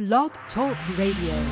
Blog Talk Radio.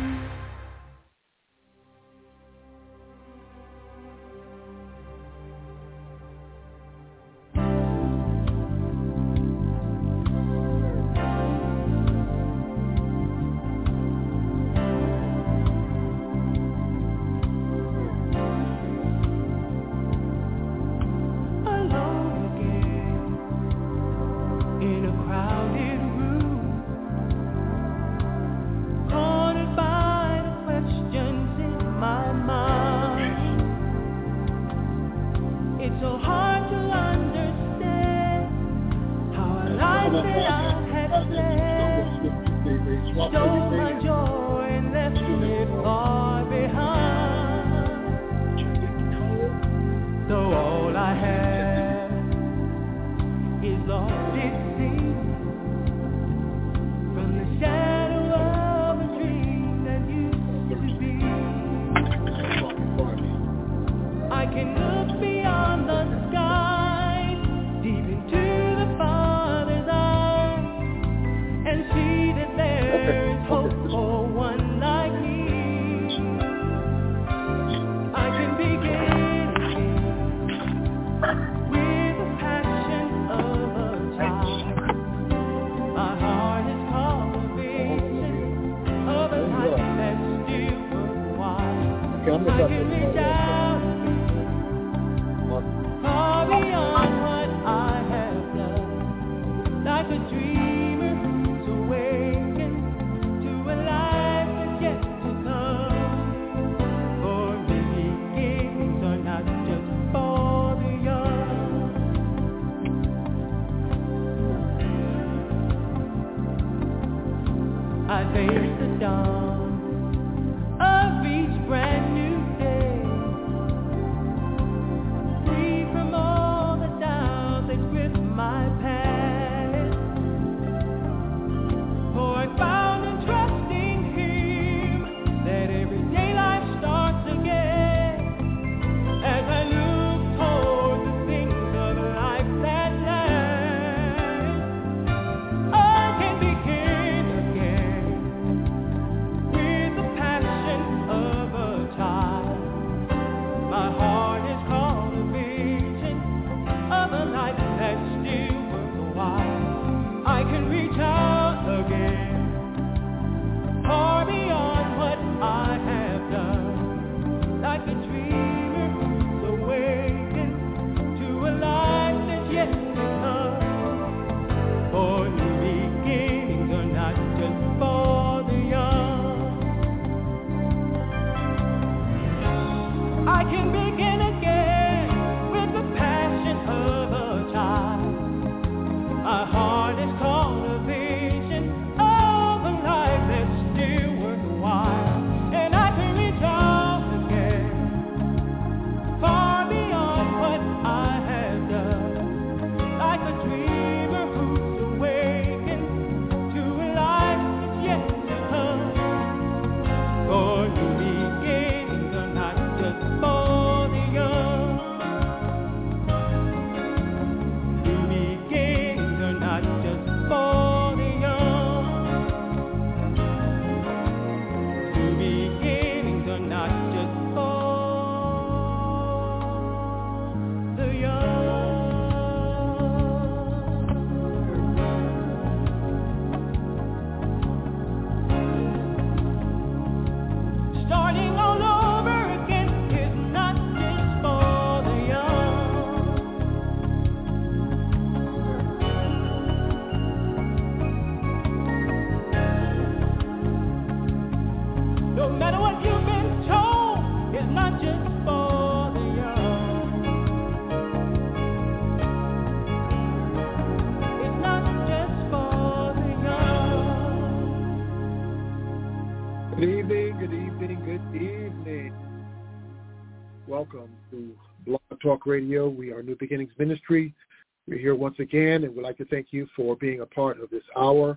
Welcome to Blog Talk Radio. We are New Beginnings Ministry. We're here once again, and we'd like to thank you for being a part of this hour.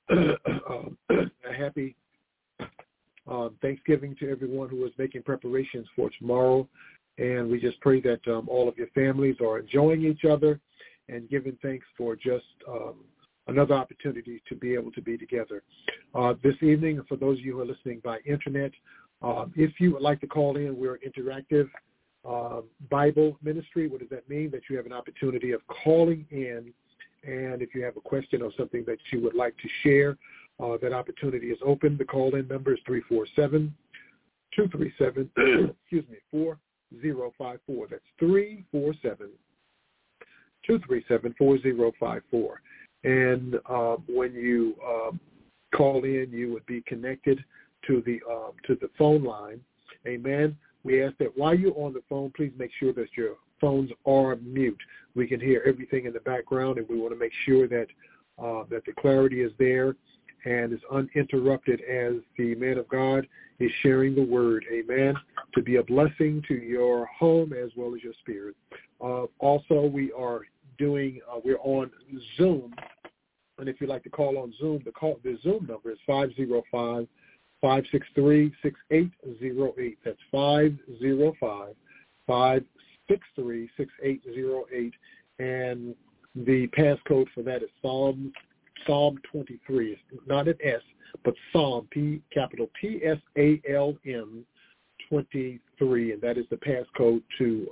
A happy Thanksgiving to everyone who is making preparations for tomorrow. And we just pray that all of your families are enjoying each other and giving thanks for just another opportunity to be able to be together. This evening, for those of you who are listening by internet, if you would like to call in, we're interactive Bible ministry. What does that mean? That you have an opportunity of calling in, and if you have a question or something that you would like to share, that opportunity is open. The call-in number is 347-237, 4054. That's 347-237-4054. And when you call in, you would be connected to the phone line. Amen. We ask that while you're on the phone, please make sure that your phones are mute. We can hear everything in the background, and we want to make sure that that the clarity is there and is uninterrupted as the man of God is sharing the word. Amen. To be a blessing to your home as well as your spirit. Also, we are we're on Zoom, and if you'd like to call on Zoom, the Zoom number is 505-563-6808. That's 505-563-6808, and the passcode for that is Psalm 23. It's not an S, but Psalm, capital Psalm 23, and that is the passcode to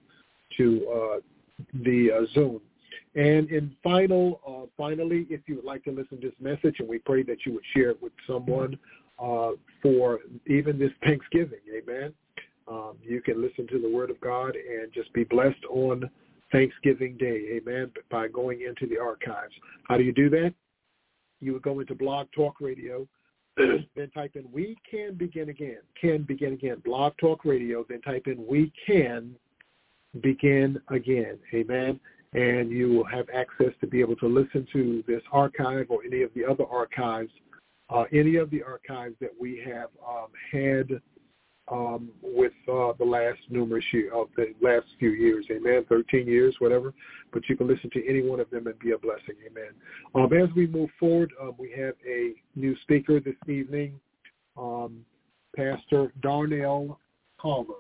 the Zoom. And finally, if you would like to listen to this message, and we pray that you would share it with someone for even this Thanksgiving, amen. You can listen to the Word of God and just be blessed on Thanksgiving Day, amen, by going into the archives. How do you do that? You would go into Blog Talk Radio, then type in "We Can Begin Again." Blog Talk Radio, then type in "We Can Begin Again," amen. And you will have access to be able to listen to this archive or any of the other archives, that we have had with the last last few years, amen, 13 years, whatever. But you can listen to any one of them and be a blessing, amen. As we move forward, we have a new speaker this evening, Pastor Darnell Palmer.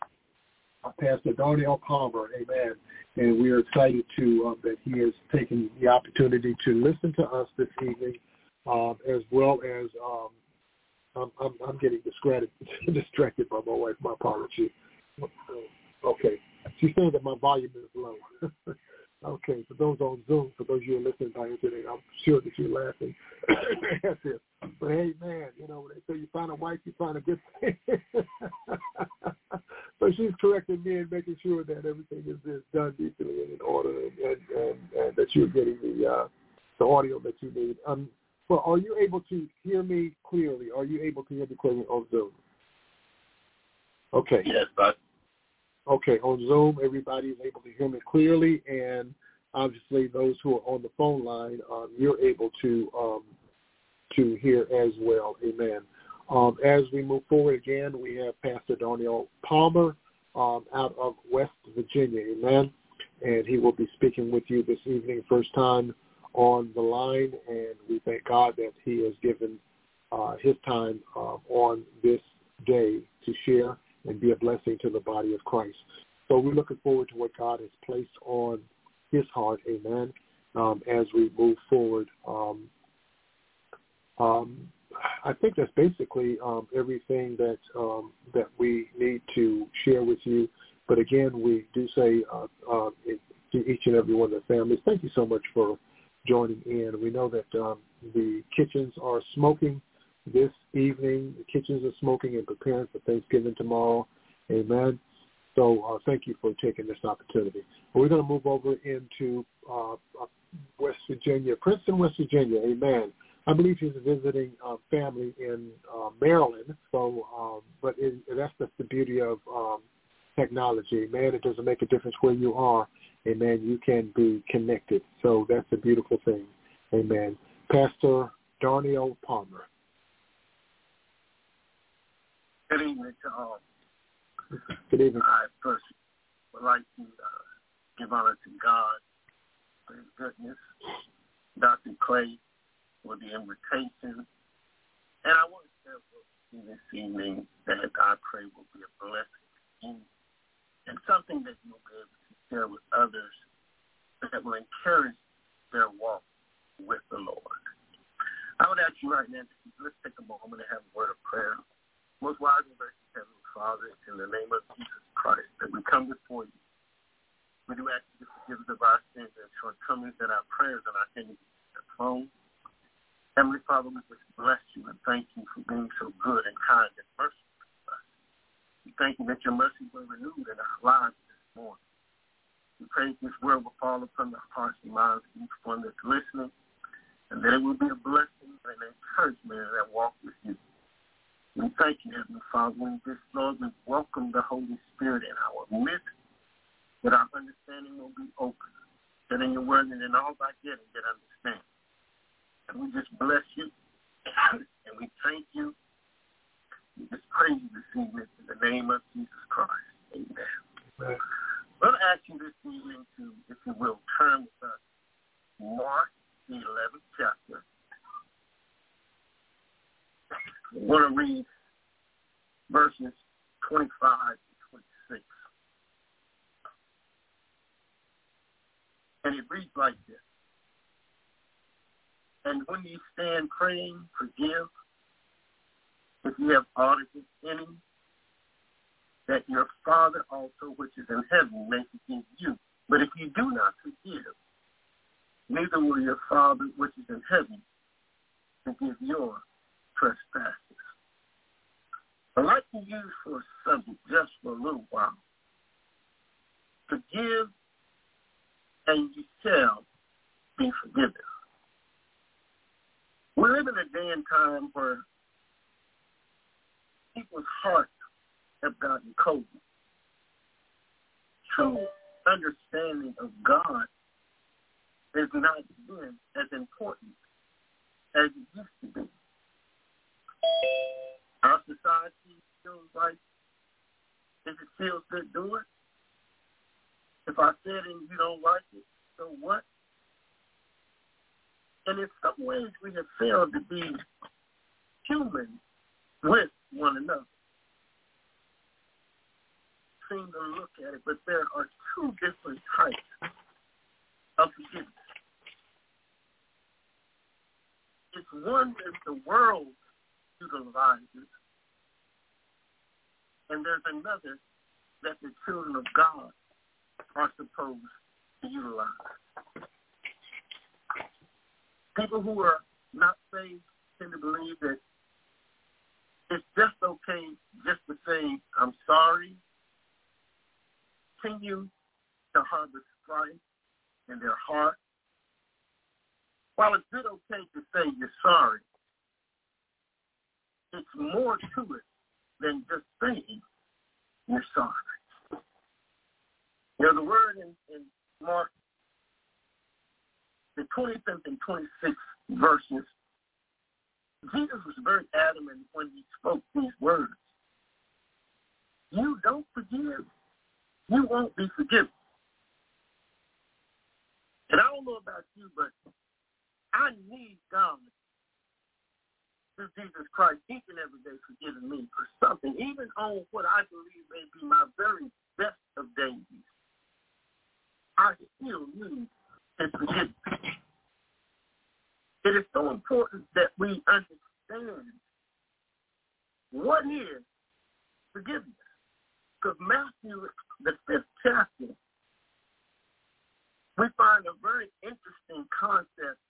Amen. And we are excited that he has taken the opportunity to listen to us this evening, as well as I'm getting distracted by my wife. My apology. Okay, she's saying that my volume is low. Okay, for those on Zoom, for those of you who are listening by internet, I'm sure that you're laughing. That's it. But hey, man, when they say you find a wife, you find a good thing. So she's correcting me and making sure that everything is done decently and in order, and that you're getting the audio that you need. Well, are you able to hear me clearly? Are you able to hear me clearly on Zoom? Okay. Yes, but. Okay, on Zoom, everybody is able to hear me clearly, and obviously those who are on the phone line, you're able to hear as well. Amen. As we move forward again, we have Pastor Darnell Palmer out of West Virginia. Amen. And he will be speaking with you this evening, first time on the line, and we thank God that he has given his time on this day to share and be a blessing to the body of Christ. So we're looking forward to what God has placed on his heart, amen, as we move forward. I think that's basically everything that we need to share with you. But again, we do say to each and every one of the families, thank you so much for joining in. We know that the kitchens are smoking this evening. The kitchens are smoking and preparing for Thanksgiving tomorrow. Amen. So thank you for taking this opportunity. We're going to move over into West Virginia, Princeton, West Virginia. Amen. I believe he's visiting family in Maryland. So, but that's just the beauty of technology. Man, it doesn't make a difference where you are. Amen. You can be connected. So that's a beautiful thing. Amen. Pastor Darnell Palmer. Good evening to all. Good evening. I first would like to give honor to God for his goodness, Dr. Clay for the invitation, and I want to share with you this evening that I pray will be a blessing and something that you'll be able to share with others that will encourage their walk with let's take a moment and have a word of prayer. Most wise and gracious Heavenly Father, in the name of Jesus Christ, that we come before you. We do ask you to forgive us of our sins and shortcomings, that our prayers and our enemies are thrown. Heavenly Father, we just bless you and thank you for being so good and kind and merciful to us. We thank you that your mercies were renewed in our lives this morning. We pray this word will fall upon the hearts and minds of each one that's listening, and that it will be a blessing and an encouragement in that walk with you. We thank you, Heavenly Father, in this, Lord, we welcome the Holy Spirit in our midst, that our understanding will be open, that in your word and in all thy getting, get understanding. And we just bless you, and we thank you. We just praise you this evening in the name of Jesus Christ. Amen. Amen. I'm going to ask you this evening to, if you will, turn with us Mark, the 11th chapter. I want to read verses 25 to 26. And it reads like this. And when you stand praying, forgive, if you have aught against any, that your Father also which is in heaven may forgive you. But if you do not forgive, neither will your Father which is in heaven forgive your trespasses. I'd like to use for a subject just for a little while. Forgive, and you shall be forgiven. We live in a day and time where people's hearts have gotten cold. True understanding of God has not been as important as it used to be. Our society feels like, if it feels good, do it. If I said it and you don't like it, so what? And in some ways, we have failed to be human with one another. Seem to look at it, but there are two different types of forgiveness. It's one that the world utilizes, and there's another that the children of God are supposed to utilize. People who are not saved tend to believe that it's just okay just to say, I'm sorry, continue to harbor strife in their heart. While it's good okay to say you're sorry, it's more to it than just saying you're sorry. You know, the word in Mark, the 25th and 26th verses, Jesus was very adamant when he spoke these words. You don't forgive, you won't be forgiven. And I don't know about you, but I need God through Jesus Christ each and every day forgiving me for something, even on what I believe may be my very best of days. I still need his forgiveness. It is so important that we understand what is forgiveness. Because Matthew, the 5th chapter, we find a very interesting concept.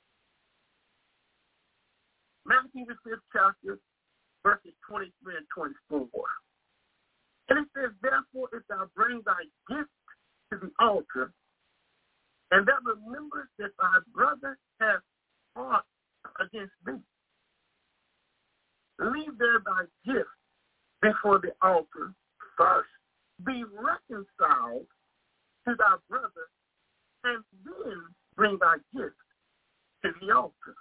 Matthew, the 5th chapter, verses 23 and 24. And it says, therefore, if thou bring thy gift to the altar, and thou rememberest that thy brother hath aught against thee, leave there thy gift before the altar first, be reconciled to thy brother, and then bring thy gift to the altar.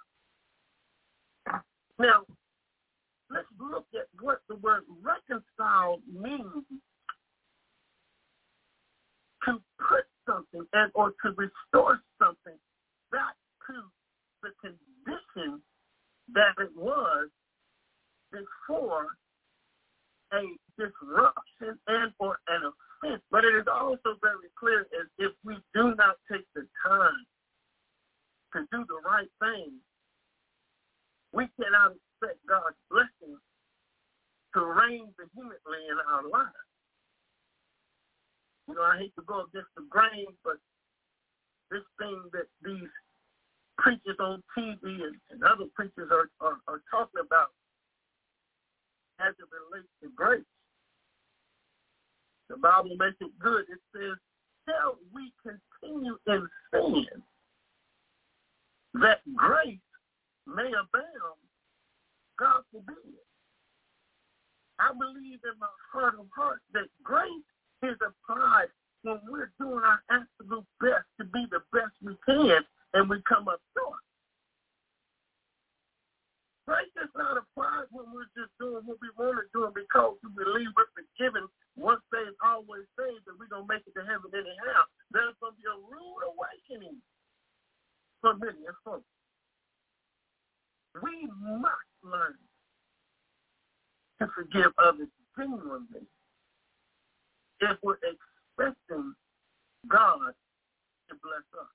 Now, let's look at what the word reconcile means. To put something and or to restore something back to the condition that it was before a disruption and or an offense. But it is also very clear as if we do not take the time to do the right thing, we cannot expect God's blessings to reign vehemently in our lives. You know, I hate to go against the grain, but this thing that these preachers on TV and other preachers are talking about as it relates to grace. The Bible makes it good. It says, shall we continue in sin that grace may abound? God forbid. I believe in my heart of hearts that grace is applied when we're doing our absolute best to be the best we can and we come up short. Grace is not applied when we're just doing what we want to do because we believe we're forgiven. Once saved, always saved, and we're going to make it to heaven anyhow. There's going to be a rude awakening for many of folks. We must learn to forgive others genuinely if we're expecting God to bless us.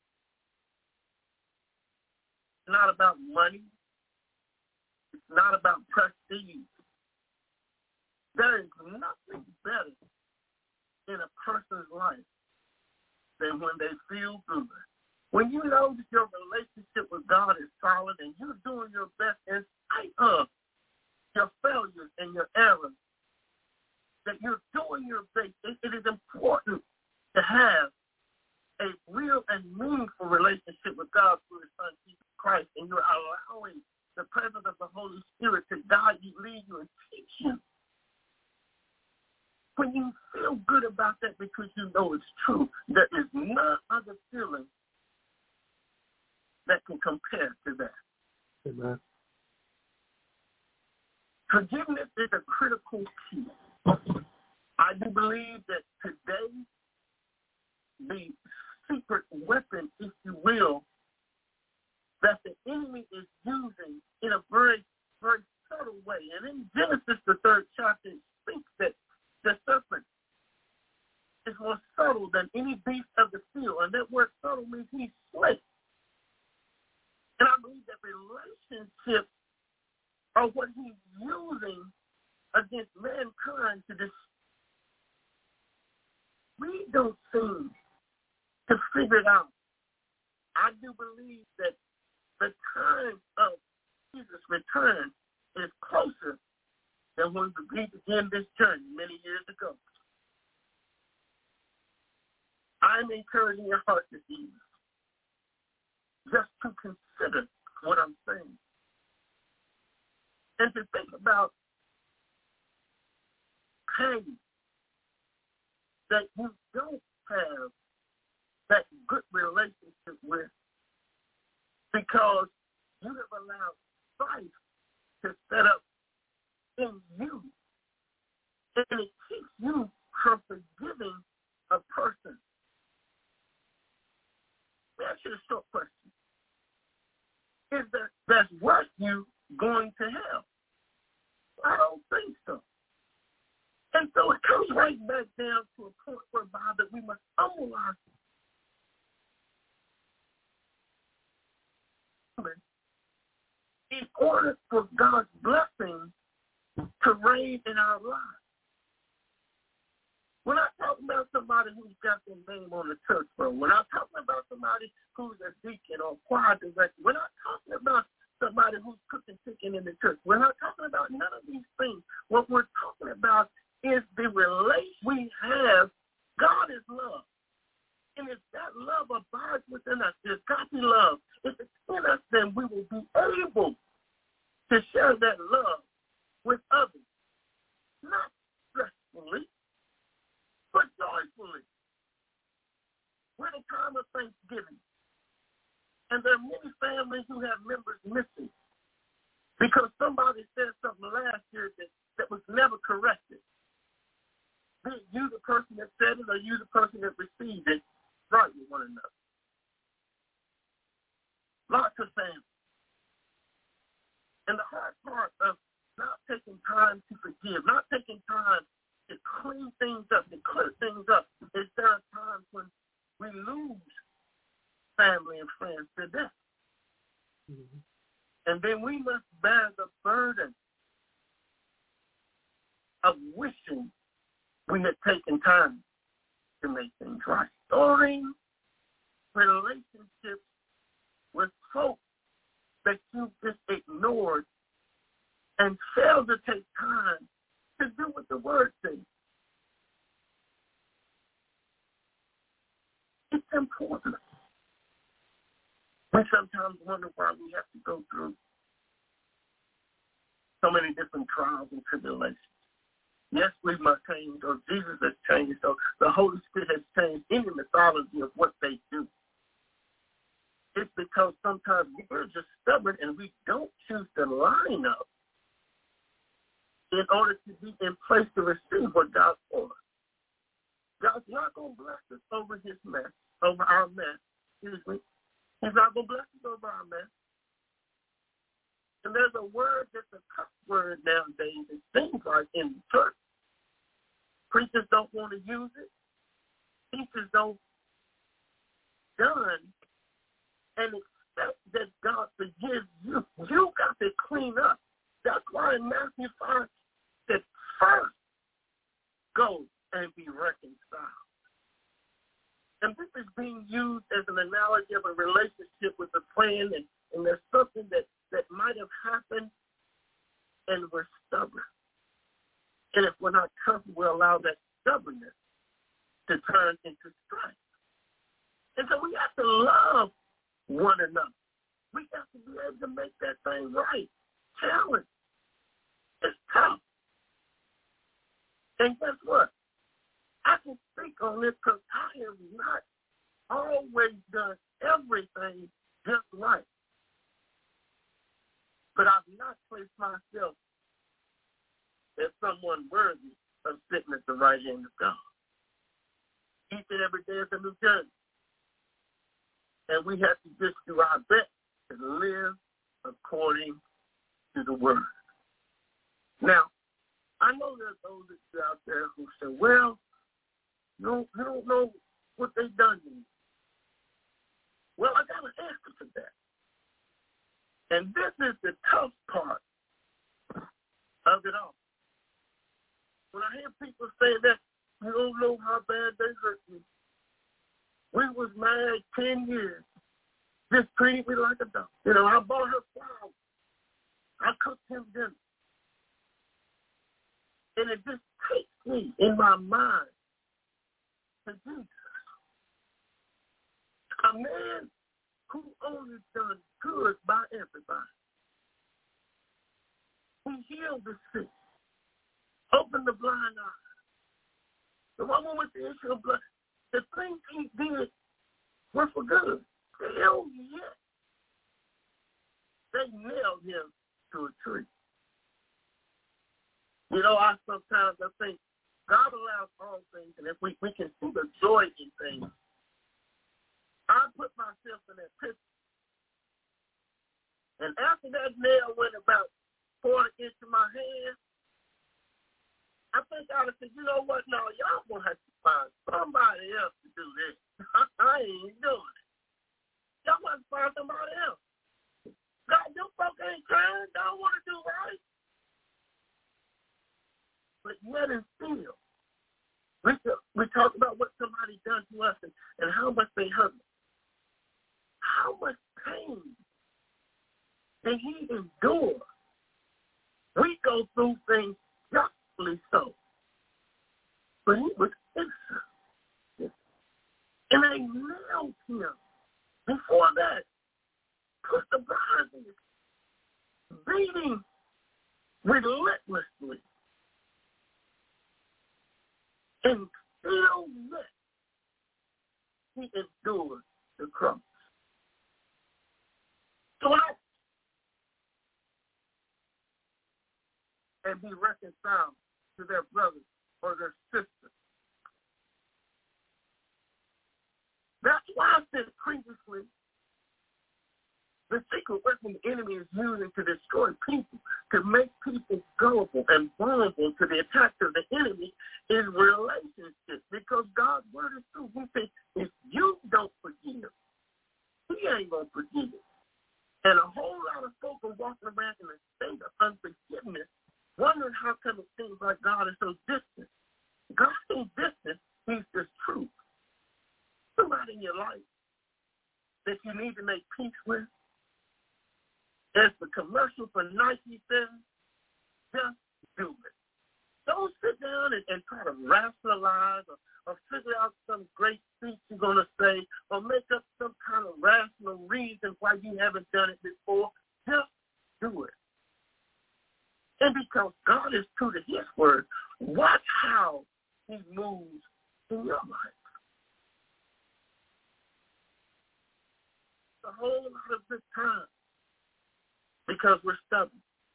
It's not about money. It's not about prestige. There is nothing better in a person's life than when they feel good. When you know that your relationship with God is solid and you're doing your best in spite of your failures and your errors, that you're doing your best, it is important to have a real and meaningful relationship with God through His Son, Jesus Christ, and you're allowing the presence of the Holy Spirit to guide you, lead you, and teach you. When you feel good about that because you know it's true, there is no other feeling that can compare to that. Amen. Forgiveness is a critical key. I do believe that today the secret weapon, if you will, that the enemy is using in a very, very subtle way. And in Genesis, the 3rd chapter, it speaks that the serpent is more subtle than any beast of the field. And that word subtle means he's slick. And I believe that relationships are what he's using against mankind to destroy. We don't seem to figure it out. I do believe that the time of Jesus' return is closer than when we began this journey many years ago. I'm encouraging your heart this evening just to consider what I'm saying and to think about pain that you don't have that good relationship with because you have allowed strife to set up in you. And it keeps you from forgiving a person. Let me ask you a short question. Is that's worth you going to hell? I don't think so. And so it comes right back down to a point whereby that we must humble ourselves in order for God's blessing to reign in our lives. We're not talking about somebody who's got their name on the church roll. We're not talking about somebody who's a deacon or choir director. We're not talking about somebody who's cooking chicken in the church. We're not talking about none of these things. What we're talking about is the relation we have. God is love. And if that love abides within us, if God's love, if it's in us, then we will be able to share that love with others. Not stressfully, but joyfully. We're in a time of Thanksgiving. And there are many families who have members missing because somebody said something last year that was never corrected. Be it you, the person that said it, or you, the person that received it, right with one another. Lots of families. And the hard part of not taking time to forgive, not taking time to clean things up, to clear things up, is there are times when we lose family and friends to death. Mm-hmm. And then we must bear the burden of wishing we had taken time to make things right. Storing relationships with folks that you just ignored and failed to take time to do what the word says. It's important. We sometimes wonder why we have to go through so many different trials and tribulations. Yes, we must change, or Jesus has changed, or the Holy Spirit has changed any mythology of what they do. It's because sometimes we're just stubborn and we don't choose to line up in order to be in place to receive what God wants. God's not going to bless us over his mess, over our mess. Excuse me. He's not going to bless us over our mess. And there's a word that's a cuss word nowadays, it seems like, in the church. Preachers don't want to use it. Teachers don't done and expect that God forgives you. You got to clean up. That's why in Matthew 5 said, first go and be reconciled. And this is being used as an analogy of a relationship with a friend, and there's something that might have happened, and we're stubborn. And if we're not careful, we'll allow that stubbornness to turn into strife. And so we have to love one another. We have to be able to make that thing right. Challenge. It's tough. And guess what? I can speak on this because I have not always done everything just right. But I've not placed myself as someone worthy of sitting at the right hand of God. Each and every day is a new journey. And we have to just do our best to live according to the word. Now, I know there's those out there who say, well, you don't know what they've done to me. Well, I got an answer for that. And this is the tough part of it all. When I hear people say that, you don't know how bad they hurt me. We was married 10 years. Just treated me like a dog. You know, I bought her flowers. I cooked him dinner. And it just takes me in my mind to Jesus. A man who only done good by everybody. He healed the sick. Opened the blind eye. The woman with the issue of blood. The things he did were for good. Hell yes. They nailed him to a tree. You know, I think God allows all things, and if we can see the joy in things, I put myself in that picture. And after that nail went about 4 inches in my hand, I think I would have said, you know what, no, y'all going to have to find somebody else to do this. I ain't doing it. Y'all want to find somebody else. God, you folks ain't trying, don't want to do right. But yet and still, we talk about what somebody done to us and how much they hurt us. How much pain did he endure? We go through things justly so. But he was innocent. And they nailed him. Before that, put the bars in, beating relentlessly. And still yet, he endured the cross. So out and be reconciled to their brothers or their sisters. That's why I said previously, the secret weapon the enemy is using to destroy people, to make people gullible and vulnerable to the attacks of the enemy, is relationships. Because God's word is true. He says, if you don't forgive, he ain't going to forgive. And a whole lot of folk are walking around in a state of unforgiveness wondering how come it seems like God is so distant. God ain't distant. He's just truth. Somebody in your life that you need to make peace with, as the commercial for Nike says, just do it. Don't sit down and try to rationalize or figure out some great speech you're going to say or make up some kind of rational reason why you haven't done it before. Just do it. And because God is true to his word, watch how he moves in your life. A whole lot of good time because we're stubborn.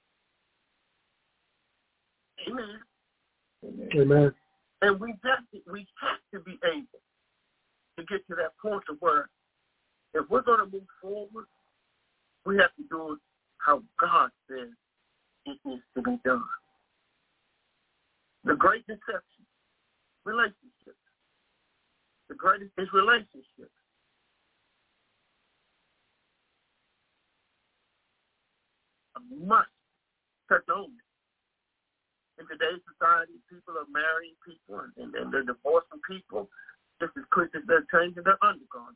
Amen. Amen. And we have to be able to get to that point of where if we're going to move forward, we have to do it how God says it needs to be done. The great deception, relationships. The greatest is relationships. I must touch on it. In today's society, people are marrying people and they're divorcing people just as quick as they're changing their undergarments.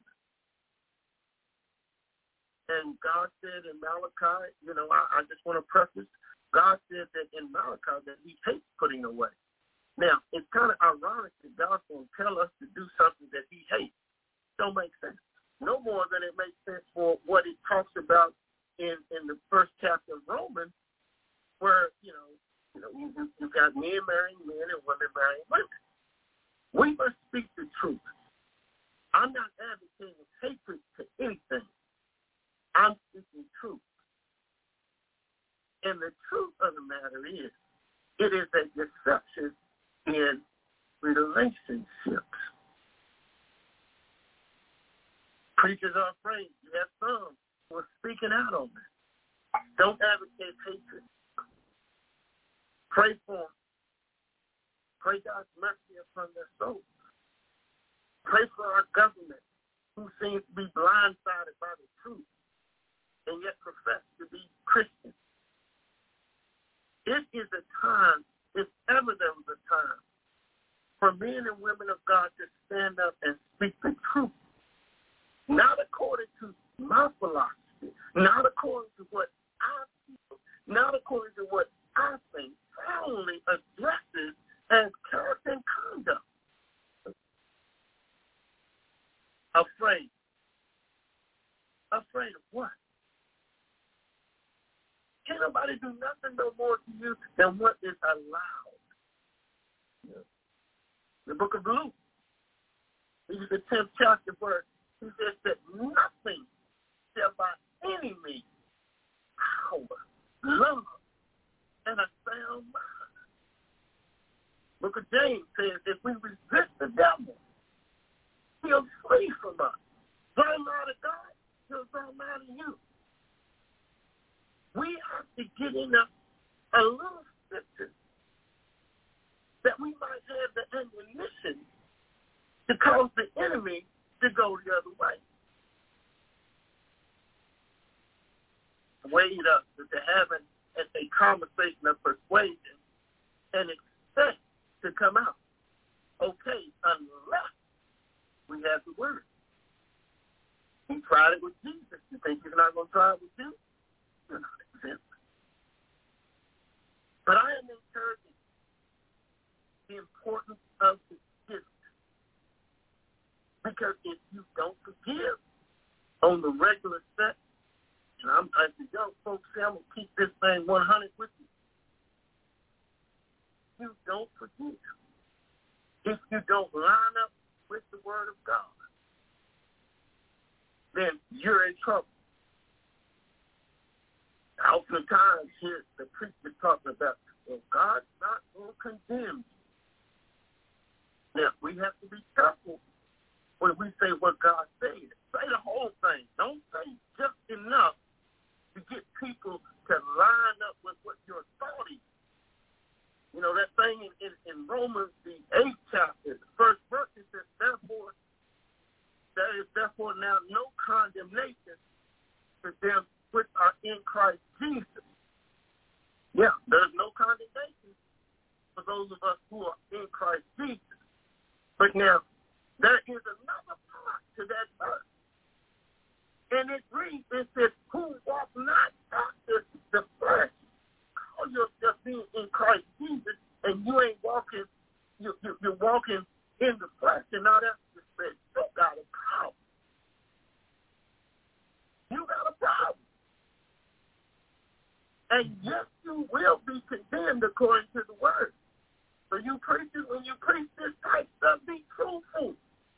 And God said in Malachi, I just want to preface, God said that in Malachi that he hates putting away. Now, it's kind of ironic that God's going to tell us to do something that he hates. Don't make sense. No more than it makes sense for what it talks about in the first chapter of Romans, where, you've got men marrying men and women marrying women. We must speak the truth. I'm not advocating hatred to anything. I'm speaking truth. And the truth of the matter is, it is a deception in relationships. Preachers are afraid. You have some who are speaking out on this. Don't advocate hatred. Pray for them. Pray God's mercy upon their souls. Pray for our government, who seems to be blindsided by the truth and yet profess to be Christian. It is a time, if ever there was a time, for men and women of God to stand up and speak the truth. Not according to my philosophy, not according to what I feel, not according to what I think, only addresses as character and conduct. Afraid. Afraid of what? Can't nobody do nothing no more to you than what is allowed. The book of Luke, this is the 10th chapter verse. He says that nothing shall by any means power, love, and a sound mind. Book of James says if we resist the devil, he'll flee from us. Draw nigh to God, he'll draw nigh to you. We have to get in a little scripture that we might have the ammunition to cause the enemy to go the other way. Wade up to having a conversation of persuasion and expect to come out okay unless we have the word. He tried it with Jesus. You think he's not going to try it with you? You're not exempt. But I am encouraging the importance of forgiveness. Because if you don't forgive on the regular set, and as the young folks say, I'm going to keep this thing 100 with you. You don't forgive. If you don't line up with the word of God, then you're in trouble. Oftentimes, here the preacher talking about, well, God's not going to condemn you. Now, we have to be careful when we say what God said. Say the whole thing. Don't say just enough to get people to line up with what your thought is. You know, that thing in Romans, the 8th chapter, the first verse, it says, therefore, there is therefore now no condemnation to them which are in Christ Jesus. Yeah, there's no condemnation. those of us who are in Christ Jesus. But now, there is another part to that verse. And it reads, it says, who walk not after the flesh. Call yourself being in Christ Jesus, and you ain't walking, you're walking in the flesh, and now that's the flesh. You got a problem. You got a problem. And yes, you will be condemned according to the word. So you preachers, when you preach this type stuff, be truthful.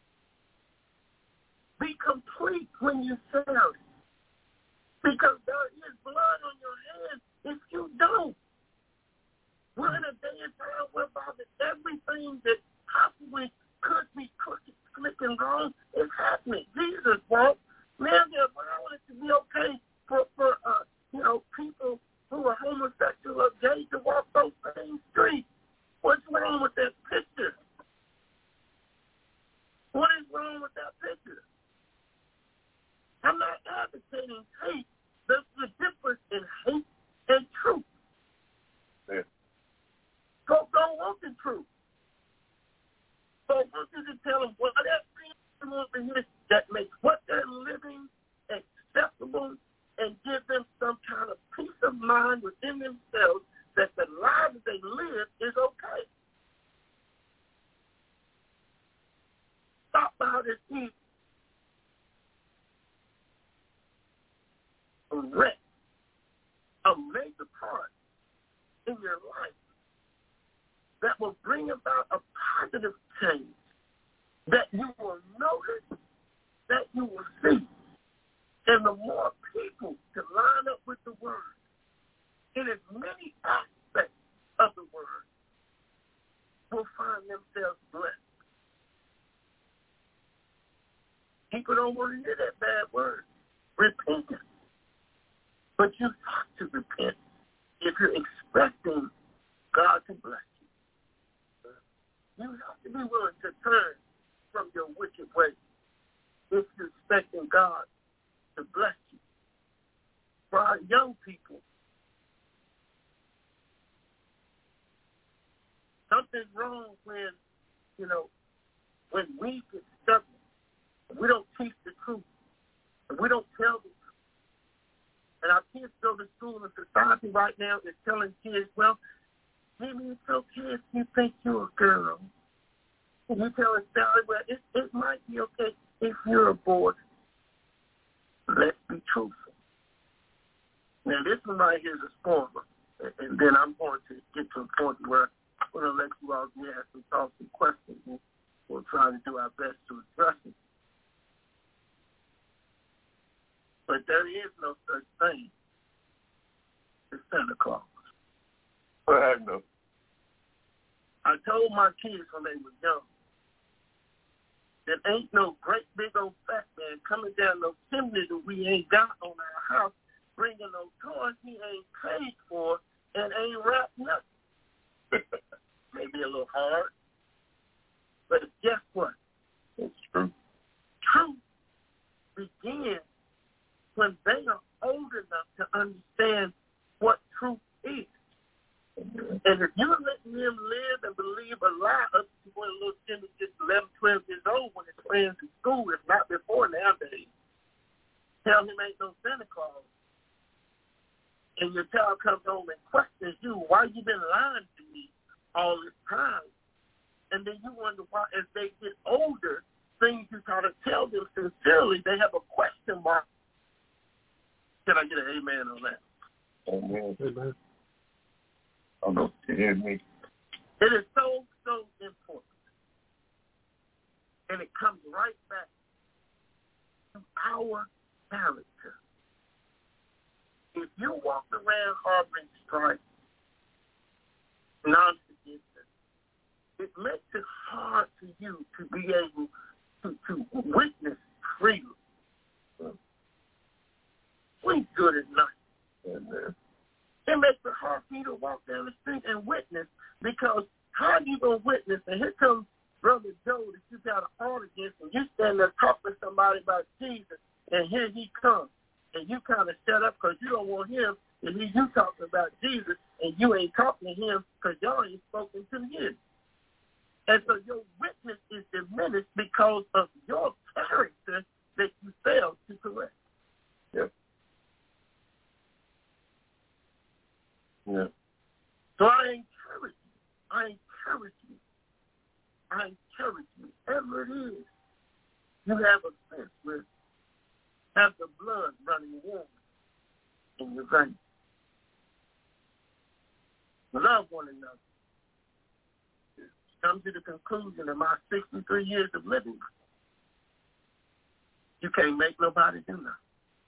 Be complete when you say it. Because there is blood on your hands if you don't. We're in a day and time whereby everything that possibly could be crooked, slick, and wrong is happening. Jesus walked. Man, they're allowing it to be okay for people who are homosexual or gay to walk those same streets. What's wrong with that picture? What is wrong with that picture? I'm not advocating hate. There's a difference in hate and truth. Yeah. Folks don't want the truth. Folks want you to tell them what that thing that makes what they're living acceptable and give them some kind of peace of mind within themselves that the lives they live is okay. Stop by this evening. Wreck a major part in your life that will bring about a positive change that you will notice, that you will see. And the more people to line up with the word in as many aspects of the word will find themselves blessed. People don't want to hear that bad word, repentance. But you have to repent if you're expecting God to bless you. You have to be willing to turn from your wicked ways if you're expecting God to bless you. For our young people, something's wrong when we get stubborn. We don't teach the truth. We don't tell the truth. And our kids go to school, and society right now is telling kids, well, maybe it's okay if you think you're a girl. And you tell us, Sally, well, it might be okay if you're a boy. Let's be truthful. Now, this one right here is a spoiler. And then I'm going to get to a point where I'm going to let you all ask some thoughts and questions. And we'll try to do our best to address it. But there is no such thing as Santa Claus. Well, I know. I told my kids when they were young, there ain't no great big old fat man coming down no chimney that we ain't got on our house, bringing no toys he ain't paid for and ain't wrapped nothing. Maybe a little hard, but guess what? It's true. Truth begins when they are old enough to understand what truth is. And if you're letting them live and believe a lie up to when little Jimmy gets 11, 12 years old when his friends in school, if not before nowadays, tell him ain't no Santa Claus, and your child comes home and questions you, why you been lying to me all this time? And then you wonder why, as they get older, things you try to tell them sincerely, they have a question mark. Can I get an amen on that? Amen. Amen. I don't know if you hear me. It is so, so important. And it comes right back to our character. If you walk around harboring strife, non-forgiveness, it makes it hard for you to be able to witness freely. We good at night. It makes it hard for you to walk down the street and witness, because how are you going to witness? And here comes Brother Joe that you got an art against, and you stand there talking to somebody about Jesus, and here he comes. And you kind of shut up because you don't want him If you talking about Jesus and you ain't talking to him because y'all ain't spoken to him. And so your witness is diminished because of your character that you failed to correct. Yep. Yeah. So I encourage you, whatever it is you have a sense with, have the blood running warm in your veins. Love one another. Come to the conclusion of my 63 years of living, you can't make nobody do nothing.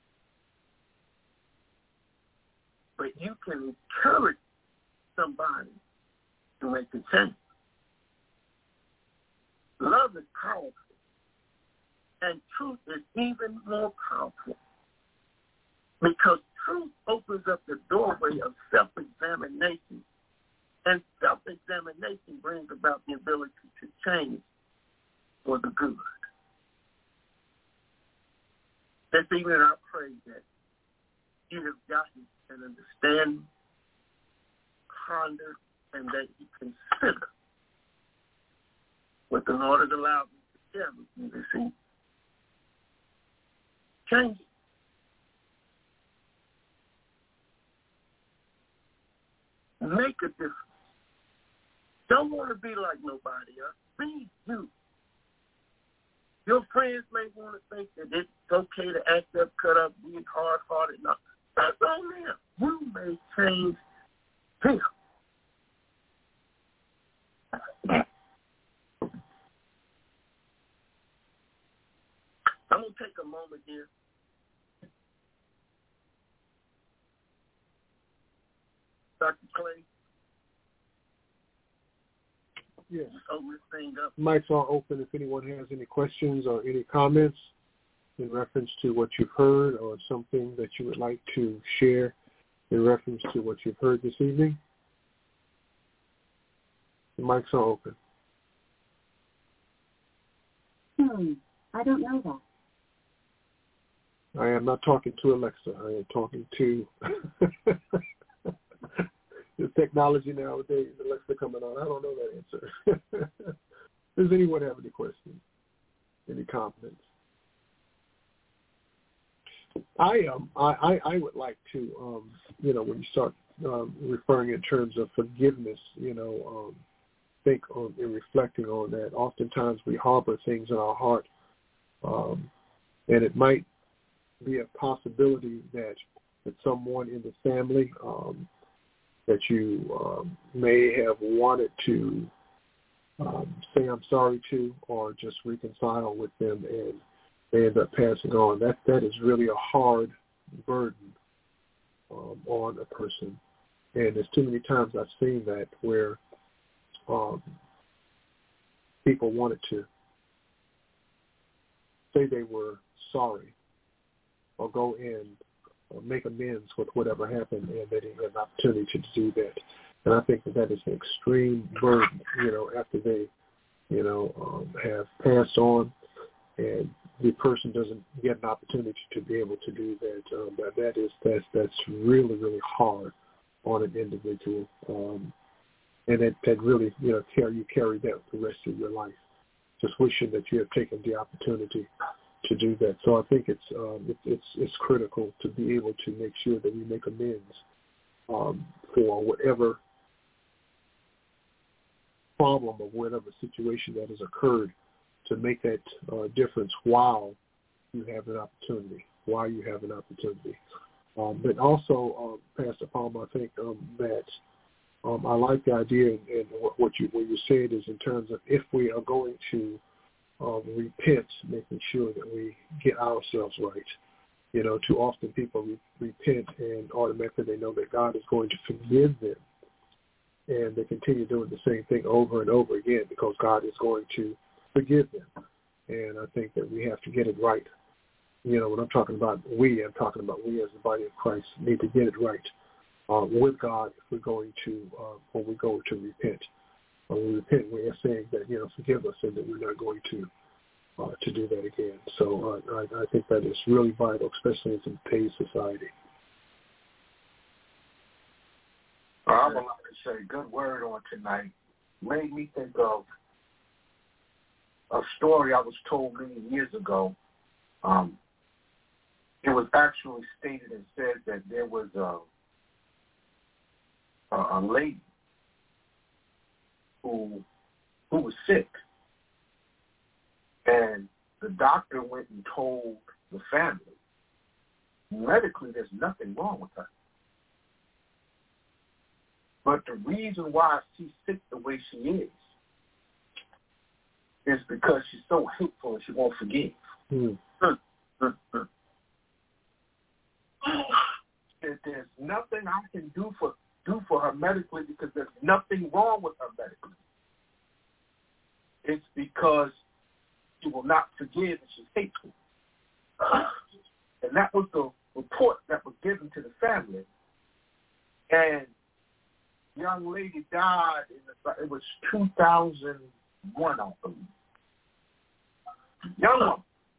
But you can encourage somebody to make a change. Love is powerful, and truth is even more powerful because truth opens up the doorway of self-examination, and self-examination brings about the ability to change for the good. This evening I pray that you have gotten an understanding, ponder, and that you consider what the Lord has allowed me to share with you this evening. Change it. Make a difference. Don't want to be like nobody else. Be you. Your friends may want to think that it's okay to act up, cut up, be hard-hearted. No, that's on them. You may change them. I'm going to take a moment here. Dr. Clay. Yes. Open this thing up. Mics are open if anyone has any questions or any comments in reference to what you've heard or something that you would like to share in reference to what you've heard this evening. The mics are open. I don't know that. I am not talking to Alexa. I am talking to the technology nowadays. Alexa coming on. I don't know that answer. Does anyone have any questions? Any comments? I would like to, when you start referring in terms of forgiveness, think on and reflecting on that. Oftentimes we harbor things in our heart, and it might be a possibility that someone in the family that you may have wanted to say I'm sorry to or just reconcile with them, and they end up passing on. That is really a hard burden on a person. And there's too many times I've seen that where people wanted to say they were sorry or go in or make amends with whatever happened, and they didn't have an opportunity to do that. And I think that is an extreme burden, after they, have passed on, and the person doesn't get an opportunity to be able to do that. That's really, really hard on an individual, and that really, you carry that the rest of your life, just wishing that you have taken the opportunity to do that. So I think it's critical to be able to make sure that we make amends for whatever problem or whatever situation that has occurred, to make that difference while you have an opportunity. But also, Pastor Palmer, I think that I like the idea, and what you said is in terms of if we are going to repent, making sure that we get ourselves right. Too often people repent and automatically they know that God is going to forgive them, and they continue doing the same thing over and over again because God is going to forgive them. And I think that we have to get it right. When I'm talking about I'm talking about we as the body of Christ need to get it right with God if we're going to, when we go to repent. When we repent, we are saying that, forgive us, and that we're not going to do that again. So I think that is really vital, especially in today's society. I would like to say, good word on tonight. Made me think of a story I was told many years ago. It was actually stated and said that there was a lady who was sick, and the doctor went and told the family, medically, there's nothing wrong with her. But the reason why she's sick the way she is because she's so hateful and she won't forgive. There's nothing I can do for her medically because there's nothing wrong with her medically. It's because she will not forgive and she's hateful. And that was the report that was given to the family. And young lady died it was 2001, I believe. Young woman.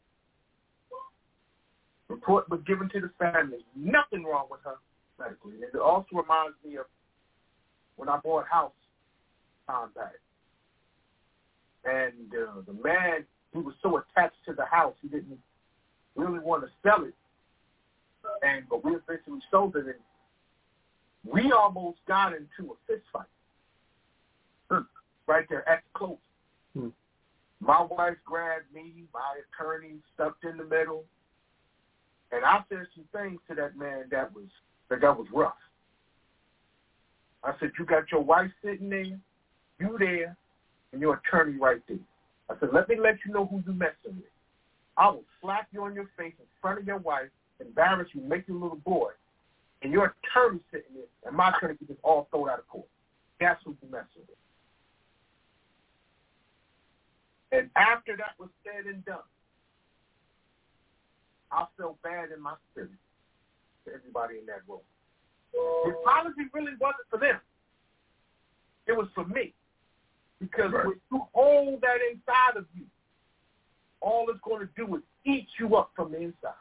Report was given to the family. Nothing wrong with her medically. And it also reminds me of when I bought a house time back. And the man, he was so attached to the house, he didn't really want to sell it. But we eventually sold it, and we almost got into a fist fight right there at the closing. My wife grabbed me, my attorney stepped in the middle, and I said some things to that man that was rough. I said, you got your wife sitting there, you there, and your attorney right there. I said, let me let you know who you messing with. I will slap you on your face in front of your wife, embarrass you, make you a little boy, and your attorney sitting there, and my attorney can just all throw it out of court. That's who you messing with. And after that was said and done, I felt bad in my spirit to everybody in that room. The apology really wasn't for them. It was for me. Because when you hold that inside of you, all it's going to do is eat you up from the inside.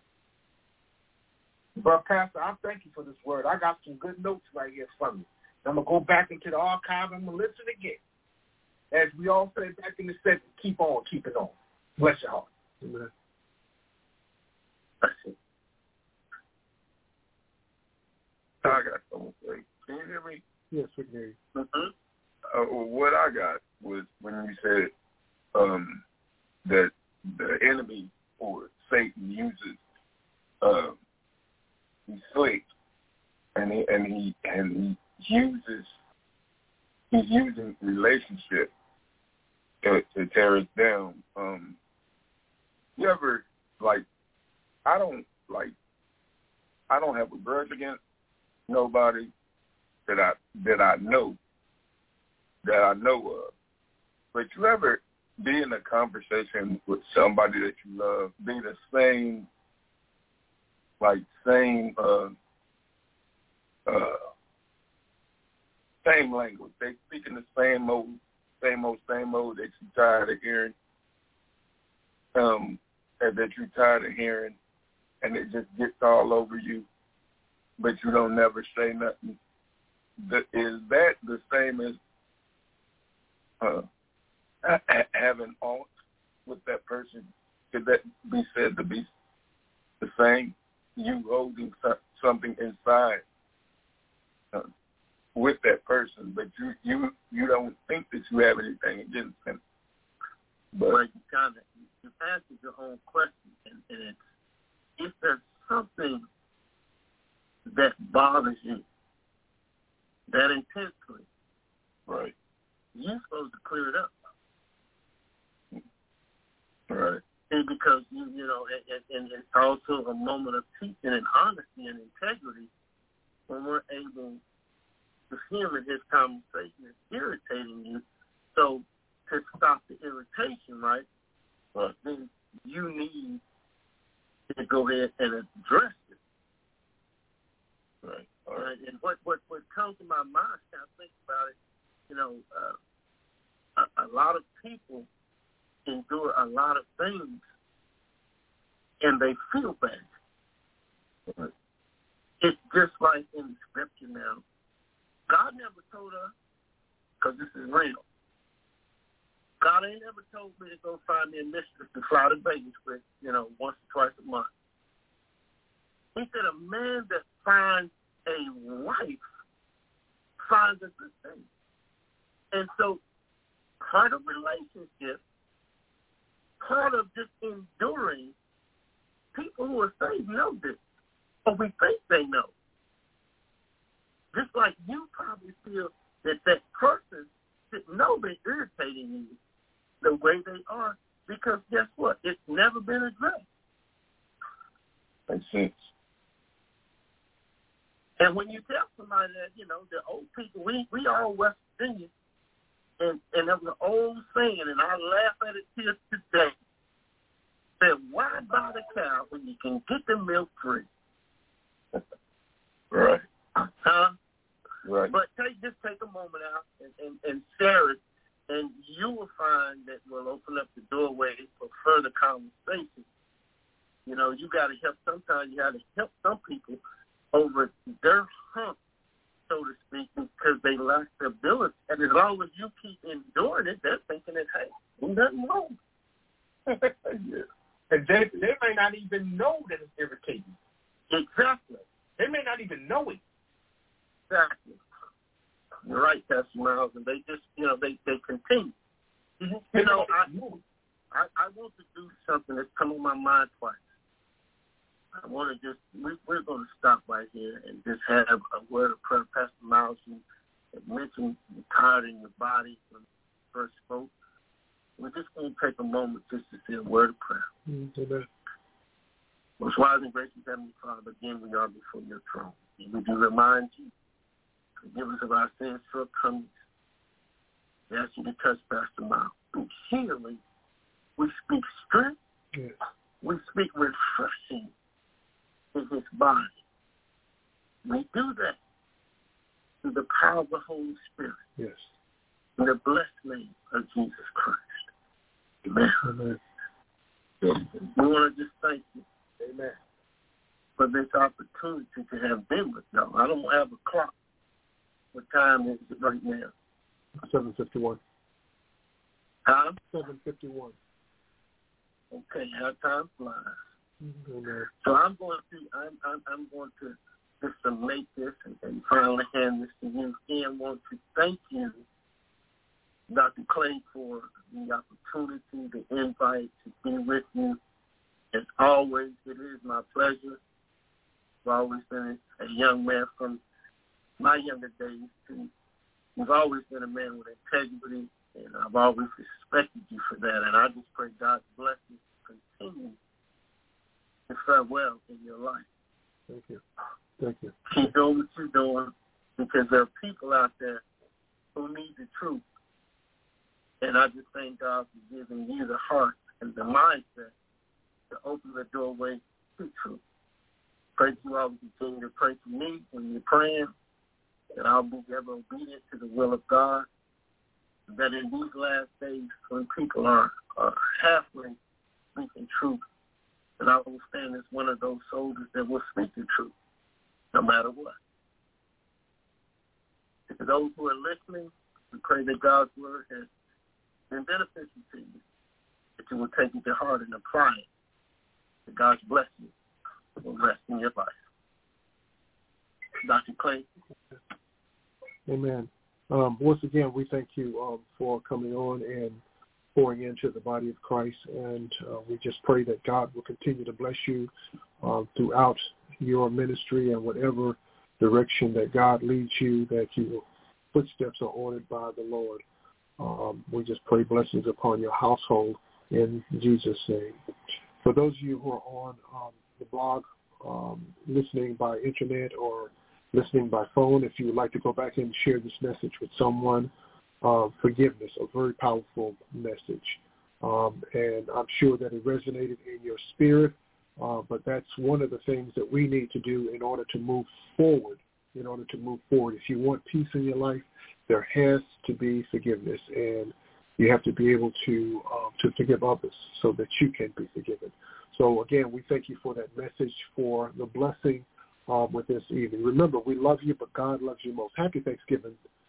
But, Pastor, I thank you for this word. I got some good notes right here from you. I'm going to go back into the archive and I'm going to listen again. As we all said back in the segment, keep on keeping on. Bless your heart. Amen. That's it. I got something to say. Can you hear me? Yes, we can hear you. What I got was when you said that the enemy or Satan uses he's slick and he he's using relationship to tear us down. You ever I don't have a grudge against nobody that I know of. But you ever be in a conversation with somebody that you love, be the same language. They speaking the same old that you tired of hearing, and that you tired of hearing, and it just gets all over you, but you don't never say nothing. Is that the same as having aught with that person? Could that be said to be the same? You holding something inside with that person, but you don't think that you have anything against them. But you answered your own question, and it's, if there's something that bothers you that intensely, right, you're supposed to clear it up. Right. And because, and it's also a moment of teaching and honesty and integrity when we're able to him in his conversation is irritating you. So to stop the irritation, right, then you need to go ahead and address it. Right. Right. And what comes to my mind, I think about it, a lot of people endure a lot of things and they feel bad. Right. It's just like in the scripture now, God never told us, because this is real. God ain't ever told me to go find me a mistress to fly to Vegas with, once or twice a month. He said a man that finds a wife finds a good thing. And so part of relationship, part of just enduring, people who are saved know this, or we think they know. Just like you probably feel that person should know they're irritating you the way they are, because guess what? It's never been addressed. Makes sense. And when you tell somebody that, the old people, we all West Virginians, and there was an old saying, and I laugh at it till today, that why buy the cow when you can get the milk free? Right. Huh? Right. But just take a moment out and share it, and you will find that will open up the doorway for further conversation. You got to help. Sometimes you got to help some people over their hump, so to speak, because they lack the ability. And as long as you keep enduring it, they're thinking that, hey, there's nothing wrong. Yeah. And they may not even know that it's irritating. Exactly. They may not even know it. Exactly. You're right, Pastor Miles, and they just, they continue. I want to do something that's come on my mind twice. I want to we're going to stop right here and just have a word of prayer. Pastor Miles, you mentioned you're tired in your body when you first spoke. We're just going to take a moment just to say a word of prayer. Amen. Most wise and gracious Heavenly Father, again we are before your throne. And we do remind you, forgive us of our sins, shortcomings. We ask you to touch Pastor Miles. Speak healing. We speak strength. Yes. We speak refreshing in his body. We do that through the power of the Holy Spirit. Yes. In the blessed name of Jesus Christ. Amen. Amen. Yes. We want to just thank you. Amen. For this opportunity to have been with y'all. I don't have a clock. What time is it right now? 7:51. Huh? 7:51. Okay, how time flies. Amen. So I'm going to just make this and finally hand this to you. Again, want to thank you, Dr. Clay, for the opportunity, the invite to be with you. As always, it is my pleasure. I've always been a young man from my younger days to you've always been a man with integrity, and I've always respected you for that. And I just pray God's blessings continue to fare well in your life. Thank you. Thank you. Keep doing what you're doing, because there are people out there who need the truth. And I just thank God for giving you the heart and the mindset to open the doorway to truth. Pray you all continue to pray for me when you're praying, that I'll be ever obedient to the will of God, that in these last days when people are halfway speaking truth, that I will stand as one of those soldiers that will speak the truth, no matter what. To those who are listening, we pray that God's word has been beneficial to you, that you will take it to heart and apply it, that God's blessing will rest in your life. Dr. Clay. Amen. Once again, we thank you for coming on and pouring into the body of Christ, and we just pray that God will continue to bless you throughout your ministry and whatever direction that God leads you, that your footsteps are ordered by the Lord. We just pray blessings upon your household in Jesus' name. For those of you who are on the blog, listening by internet or listening by phone, if you would like to go back and share this message with someone, forgiveness, a very powerful message. And I'm sure that it resonated in your spirit, but that's one of the things that we need to do in order to move forward. If you want peace in your life, there has to be forgiveness, and you have to be able to forgive others so that you can be forgiven. So, again, we thank you for that message, for the blessing with this evening. Remember, we love you, but God loves you most. Happy Thanksgiving